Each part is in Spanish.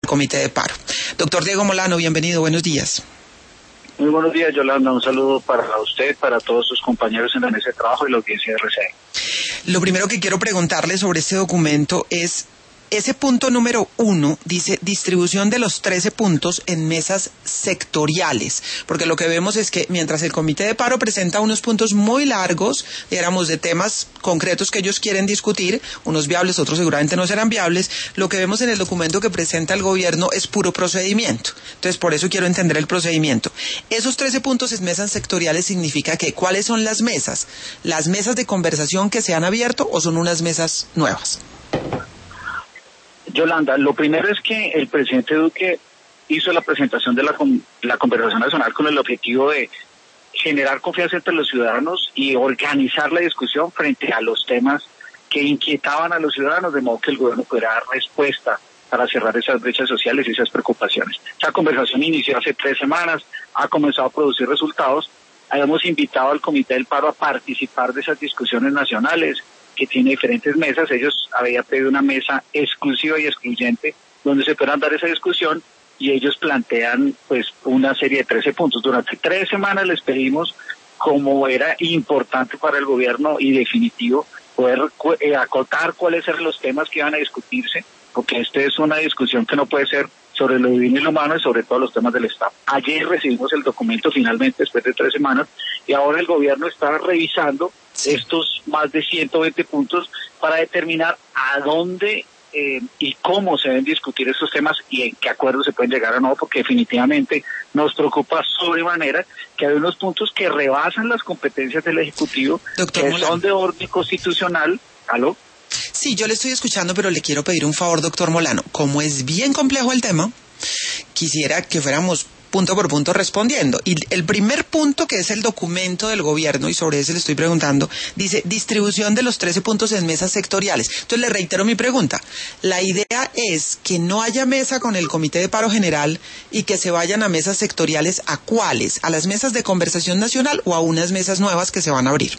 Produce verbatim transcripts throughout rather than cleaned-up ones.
Comité de Paro. Doctor Diego Molano, bienvenido, buenos días. Muy buenos días, Yolanda. Un saludo para usted, para todos sus compañeros en la mesa de trabajo y la audiencia de R C I. Lo primero que quiero preguntarle sobre este documento es, ese punto número uno dice distribución de los trece puntos en mesas sectoriales, porque lo que vemos es que mientras el Comité de Paro presenta unos puntos muy largos, digamos, de temas concretos que ellos quieren discutir, unos viables, otros seguramente no serán viables, lo que vemos en el documento que presenta el gobierno es puro procedimiento. Entonces, por eso quiero entender el procedimiento. Esos trece puntos en mesas sectoriales significa que, ¿cuáles son las mesas? ¿Las mesas de conversación que se han abierto o son unas mesas nuevas? Yolanda, lo primero es que el presidente Duque hizo la presentación de la, la conversación nacional con el objetivo de generar confianza entre los ciudadanos y organizar la discusión frente a los temas que inquietaban a los ciudadanos, de modo que el gobierno pudiera dar respuesta para cerrar esas brechas sociales y esas preocupaciones. Esa conversación inició hace tres semanas, ha comenzado a producir resultados. Habíamos invitado al Comité del Paro a participar de esas discusiones nacionales, que tiene diferentes mesas. Ellos habían pedido una mesa exclusiva y excluyente donde se puedan dar esa discusión, y ellos plantean pues una serie de trece puntos. Durante tres semanas les pedimos, como era importante para el gobierno y definitivo, poder eh, acotar cuáles eran los temas que iban a discutirse, porque esta es una discusión que no puede ser sobre lo divino y lo humano y sobre todos los temas del Estado. Ayer recibimos el documento finalmente después de tres semanas y ahora el gobierno está revisando estos más de ciento veinte puntos para determinar a dónde eh, y cómo se deben discutir estos temas y en qué acuerdos se pueden llegar o no, porque definitivamente nos preocupa sobremanera que hay unos puntos que rebasan las competencias del Ejecutivo, Doctor que Molano. Son de orden constitucional. ¿Aló? Sí, yo le estoy escuchando, pero le quiero pedir un favor, doctor Molano. Como es bien complejo el tema, quisiera que fuéramos punto por punto respondiendo. Y el primer punto, que es el documento del gobierno, y sobre ese le estoy preguntando, dice distribución de los trece puntos en mesas sectoriales. Entonces le reitero mi pregunta. La idea es que no haya mesa con el Comité de Paro General y que se vayan a mesas sectoriales. ¿A cuáles? ¿A las mesas de conversación nacional o a unas mesas nuevas que se van a abrir?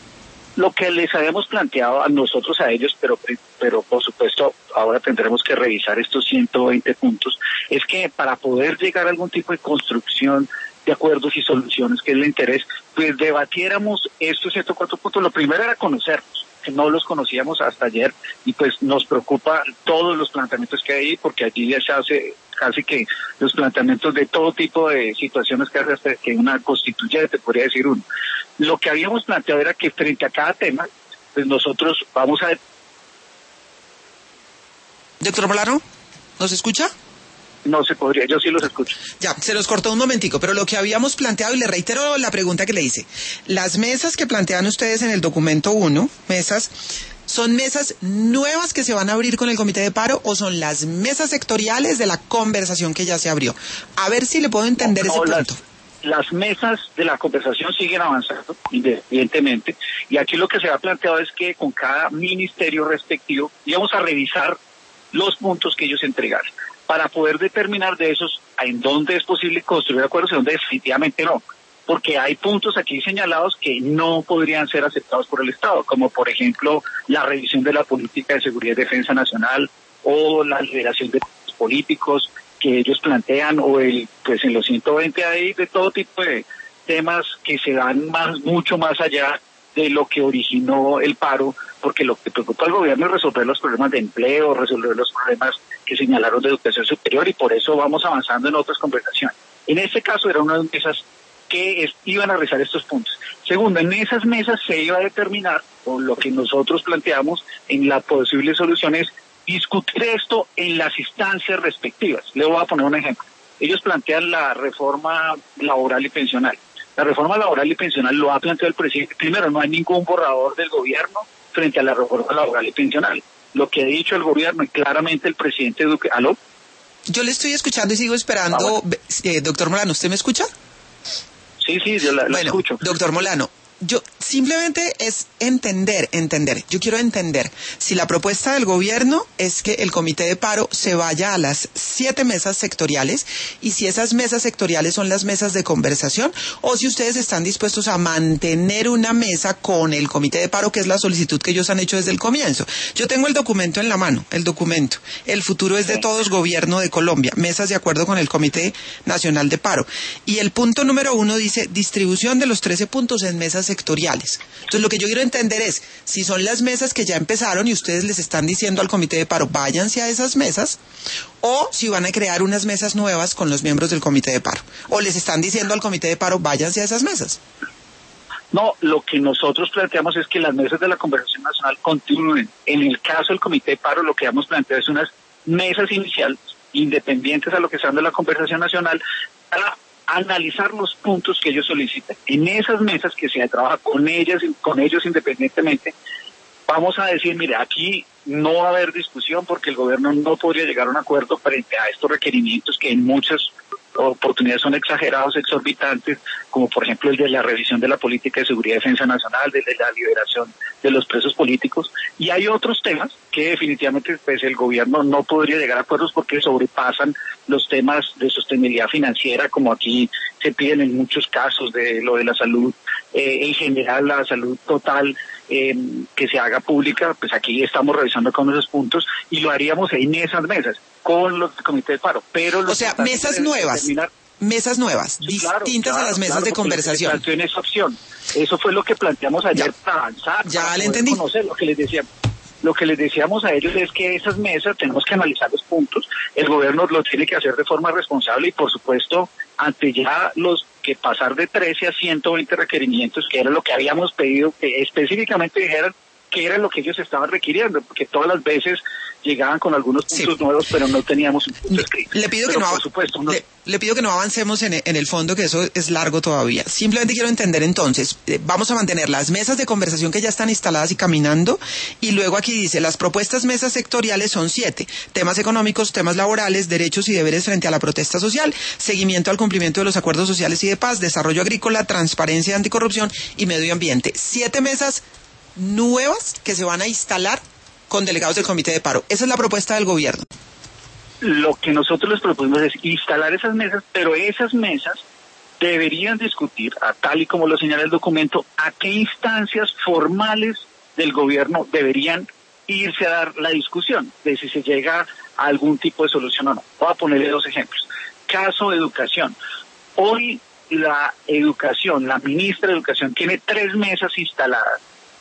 Lo que les habíamos planteado a nosotros, a ellos, pero pero por supuesto ahora tendremos que revisar estos ciento veinte puntos, es que para poder llegar a algún tipo de construcción de acuerdos y soluciones, que es el interés, pues debatiéramos estos ciento cuatro puntos. Lo primero era conocerlos, que no los conocíamos hasta ayer, y pues nos preocupa todos los planteamientos que hay ahí, porque allí ya se hace casi que los planteamientos de todo tipo de situaciones que hace hasta que una constituyente, podría decir uno. Lo que habíamos planteado era que frente a cada tema, pues nosotros vamos a... Doctor Molano, ¿nos escucha? No se podría, yo sí los escucho. Ya, se los cortó un momentico, pero lo que habíamos planteado, y le reitero la pregunta que le hice, las mesas que plantean ustedes en el documento uno, mesas, ¿son mesas nuevas que se van a abrir con el Comité de Paro o son las mesas sectoriales de la conversación que ya se abrió? A ver si le puedo entender no, no, ese punto. Las, las mesas de la conversación siguen avanzando, independientemente, y aquí lo que se ha planteado es que con cada ministerio respectivo íbamos a revisar los puntos que ellos entregaron, para poder determinar de esos en dónde es posible construir acuerdos y dónde definitivamente no. Porque hay puntos aquí señalados que no podrían ser aceptados por el Estado, como por ejemplo la revisión de la política de seguridad y defensa nacional, o la liberación de políticos que ellos plantean, o el pues en los ciento veinte hay de todo tipo de temas que se dan más mucho más allá de lo que originó el paro, porque lo que preocupa al gobierno es resolver los problemas de empleo, resolver los problemas que señalaron de educación superior, y por eso vamos avanzando en otras conversaciones. En este caso era una de esas que es, iban a realizar estos puntos. Segundo, en esas mesas se iba a determinar, o lo que nosotros planteamos en las posibles soluciones, discutir esto en las instancias respectivas. Le voy a poner un ejemplo. Ellos plantean la reforma laboral y pensional. La reforma laboral y pensional lo ha planteado el presidente. Primero, no hay ningún borrador del gobierno frente a la reforma laboral y pensional. Lo que ha dicho el gobierno y claramente el presidente Duque... ¿Aló? Yo le estoy escuchando y sigo esperando. Ah, bueno. eh, doctor Molano, ¿usted me escucha? Sí, sí, yo la, la bueno, escucho. Doctor Molano, yo Simplemente es entender, entender. Yo quiero entender si la propuesta del gobierno es que el comité de paro se vaya a las siete mesas sectoriales y si esas mesas sectoriales son las mesas de conversación o si ustedes están dispuestos a mantener una mesa con el comité de paro, que es la solicitud que ellos han hecho desde el comienzo. Yo tengo el documento en la mano, el documento. El futuro es de todos, gobierno de Colombia, mesas de acuerdo con el Comité Nacional de Paro. Y el punto número uno dice distribución de los trece puntos en mesas sectoriales. Entonces lo que yo quiero entender es si son las mesas que ya empezaron y ustedes les están diciendo al comité de paro váyanse a esas mesas, o si van a crear unas mesas nuevas con los miembros del comité de paro, o les están diciendo al comité de paro váyanse a esas mesas. No, lo que nosotros planteamos es que las mesas de la conversación nacional continúen. En el caso del comité de paro, lo que hemos planteado es unas mesas iniciales, independientes a lo que sean de la conversación nacional, para analizar los puntos que ellos solicitan. En esas mesas que se trabaja con ellas, con ellos independientemente, vamos a decir, mire, aquí no va a haber discusión porque el gobierno no podría llegar a un acuerdo frente a estos requerimientos que en muchas oportunidades son exagerados, exorbitantes, como por ejemplo el de la revisión de la política de seguridad y defensa nacional, de la liberación de los presos políticos, y hay otros temas que definitivamente pues, el gobierno no podría llegar a acuerdos porque sobrepasan los temas de sostenibilidad financiera, como aquí se piden en muchos casos de lo de la salud, eh, en general la salud total, eh, que se haga pública, pues aquí estamos revisando con esos puntos y lo haríamos en esas mesas con los comités de paro. Pero o sea, mesas nuevas, mesas nuevas, sí, claro, distintas claro, a las mesas claro, de conversación. En esa opción. Eso fue lo que planteamos ayer ya, para avanzar. Ya para le entendí. Conocer lo que les decíamos. Lo que les decíamos a ellos es que esas mesas tenemos que analizar los puntos. El gobierno lo tiene que hacer de forma responsable y, por supuesto, ante ya los que pasar de trece a ciento veinte requerimientos, que era lo que habíamos pedido, que específicamente dijeran que era lo que ellos estaban requiriendo, porque todas las veces llegaban con algunos puntos sí. nuevos, pero no teníamos un punto escrito. Le pido, pero que no, por supuesto, no. le, le pido que no avancemos en, en el fondo, que eso es largo todavía. Simplemente quiero entender entonces, eh, vamos a mantener las mesas de conversación que ya están instaladas y caminando, y luego aquí dice, las propuestas mesas sectoriales son siete, temas económicos, temas laborales, derechos y deberes frente a la protesta social, seguimiento al cumplimiento de los acuerdos sociales y de paz, desarrollo agrícola, transparencia, anticorrupción y medio ambiente. Siete mesas nuevas que se van a instalar con delegados del comité de paro. Esa es la propuesta del gobierno. Lo que nosotros les propusimos es instalar esas mesas, pero esas mesas deberían discutir, a tal y como lo señala el documento, a qué instancias formales del gobierno deberían irse a dar la discusión, de si se llega a algún tipo de solución o no. Voy a ponerle dos ejemplos. Caso educación. Hoy la educación, la ministra de Educación tiene tres mesas instaladas,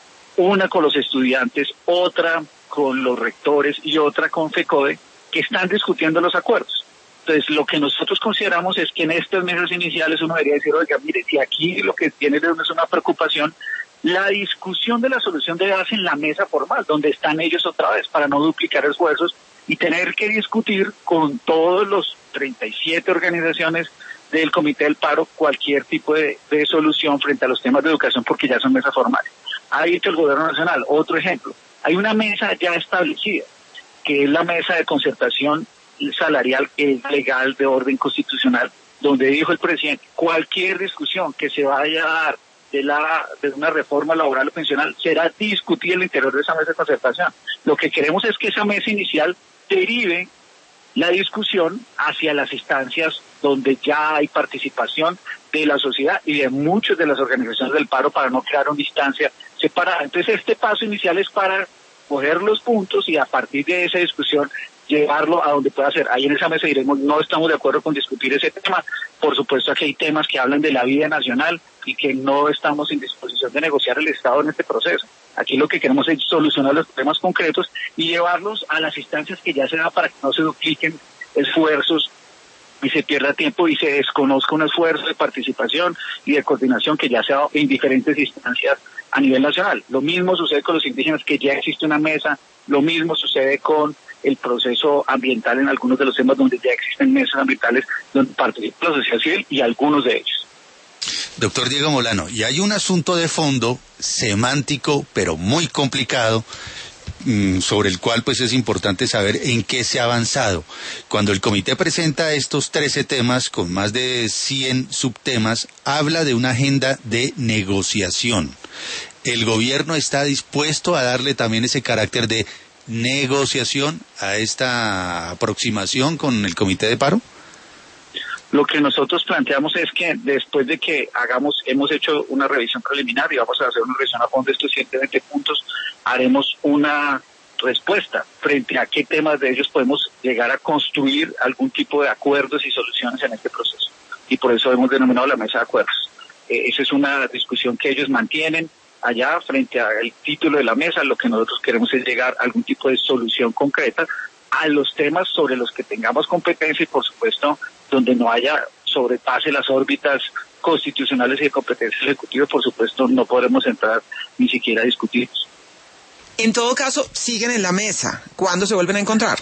una con los estudiantes, otra con los rectores y otra con FECODE, que están discutiendo los acuerdos. Entonces, lo que nosotros consideramos es que en estas mesas iniciales uno debería decir, oiga, mire, si aquí lo que tiene es una preocupación, la discusión de la solución debe darse en la mesa formal, donde están ellos otra vez, para no duplicar esfuerzos y tener que discutir con todos los treinta y siete organizaciones del Comité del Paro cualquier tipo de, de solución frente a los temas de educación, porque ya son mesas formales. Ha dicho el Gobierno Nacional, otro ejemplo, hay una mesa ya establecida, que es la mesa de concertación salarial, que es legal de orden constitucional, donde dijo el presidente, cualquier discusión que se vaya a dar de, la, de una reforma laboral o pensional será discutida en el interior de esa mesa de concertación. Lo que queremos es que esa mesa inicial derive la discusión hacia las instancias donde ya hay participación de la sociedad y de muchas de las organizaciones del paro para no crear una instancia separada. Entonces este paso inicial es para coger los puntos y a partir de esa discusión llevarlo a donde pueda ser. Ahí en esa mesa diremos, no estamos de acuerdo con discutir ese tema. Por supuesto que hay temas que hablan de la vida nacional y que no estamos en disposición de negociar el Estado en este proceso. Aquí lo que queremos es solucionar los temas concretos y llevarlos a las instancias que ya se da para que no se dupliquen esfuerzos y se pierda tiempo y se desconozca un esfuerzo de participación y de coordinación que ya se ha dado en diferentes instancias a nivel nacional. Lo mismo sucede con los indígenas, que ya existe una mesa, lo mismo sucede con el proceso ambiental en algunos de los temas donde ya existen mesas ambientales donde participa la sociedad civil y algunos de ellos. Doctor Diego Molano, y hay un asunto de fondo semántico, pero muy complicado, sobre el cual pues es importante saber en qué se ha avanzado. Cuando el comité presenta estos trece temas con más de cien subtemas, habla de una agenda de negociación. ¿El gobierno está dispuesto a darle también ese carácter de negociación a esta aproximación con el comité de paro? Lo que nosotros planteamos es que después de que hagamos, hemos hecho una revisión preliminar y vamos a hacer una revisión a fondo de estos ciento veinte puntos, haremos una respuesta frente a qué temas de ellos podemos llegar a construir algún tipo de acuerdos y soluciones en este proceso. Y por eso hemos denominado la mesa de acuerdos. Eh, esa es una discusión que ellos mantienen allá frente al título de la mesa. Lo que nosotros queremos es llegar a algún tipo de solución concreta a los temas sobre los que tengamos competencia y, por supuesto, donde no haya sobrepase las órbitas constitucionales y de competencia ejecutiva, por supuesto, no podremos entrar ni siquiera a discutirlos. En todo caso, siguen en la mesa. ¿Cuándo se vuelven a encontrar?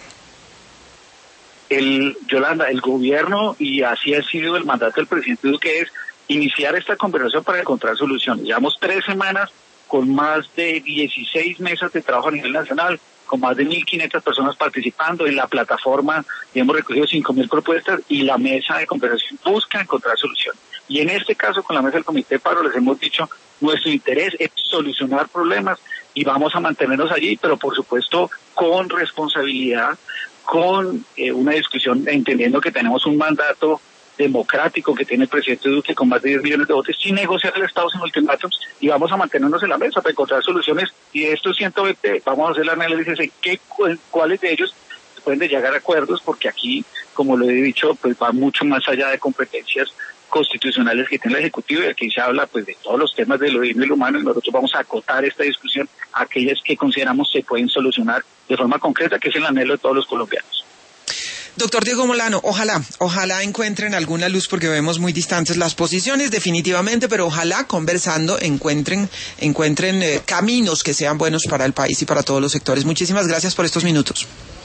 El, Yolanda, el gobierno, y así ha sido el mandato del presidente Duque, es iniciar esta conversación para encontrar soluciones. Llevamos tres semanas con más de dieciséis mesas de trabajo a nivel nacional, con más de mil quinientas personas participando en la plataforma, y hemos recogido cinco mil propuestas, y la mesa de conversación busca encontrar soluciones. Y en este caso, con la mesa del Comité de Paro, les hemos dicho, nuestro interés es solucionar problemas, y vamos a mantenernos allí, pero por supuesto con responsabilidad, con eh, una discusión, entendiendo que tenemos un mandato democrático que tiene el presidente Duque con más de diez millones de votos, sin negociar el Estado sin ultimátums, y vamos a mantenernos en la mesa para encontrar soluciones. Y de estos ciento veinte vamos a hacer la análisis de qué, cuáles de ellos pueden llegar a acuerdos, porque aquí, como lo he dicho, pues va mucho más allá de competencias constitucionales que tiene el Ejecutivo, y aquí se habla pues de todos los temas de lo divino y lo humano, y nosotros vamos a acotar esta discusión a aquellas que consideramos se pueden solucionar de forma concreta, que es el anhelo de todos los colombianos. Doctor Diego Molano, ojalá, ojalá encuentren alguna luz, porque vemos muy distantes las posiciones definitivamente, pero ojalá conversando encuentren, encuentren eh, caminos que sean buenos para el país y para todos los sectores. Muchísimas gracias por estos minutos.